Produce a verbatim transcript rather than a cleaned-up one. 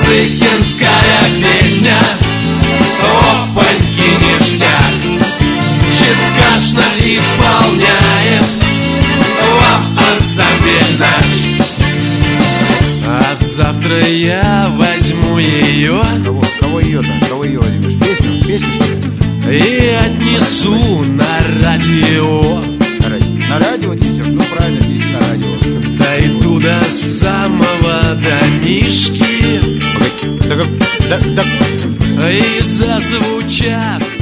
Барыкинская песня, опаньки ништяк, читкашно исполняет ансамбль наш. А завтра я возьму ее. Кого? Кого ее-то? Кого ее возьмешь? Песню? Песню, что ли? И отнесу на радио. На радио, на радио несешь? Ну правильно, неси на радио. Дойду до самого домишки. Да как? Да, да. И зазвучат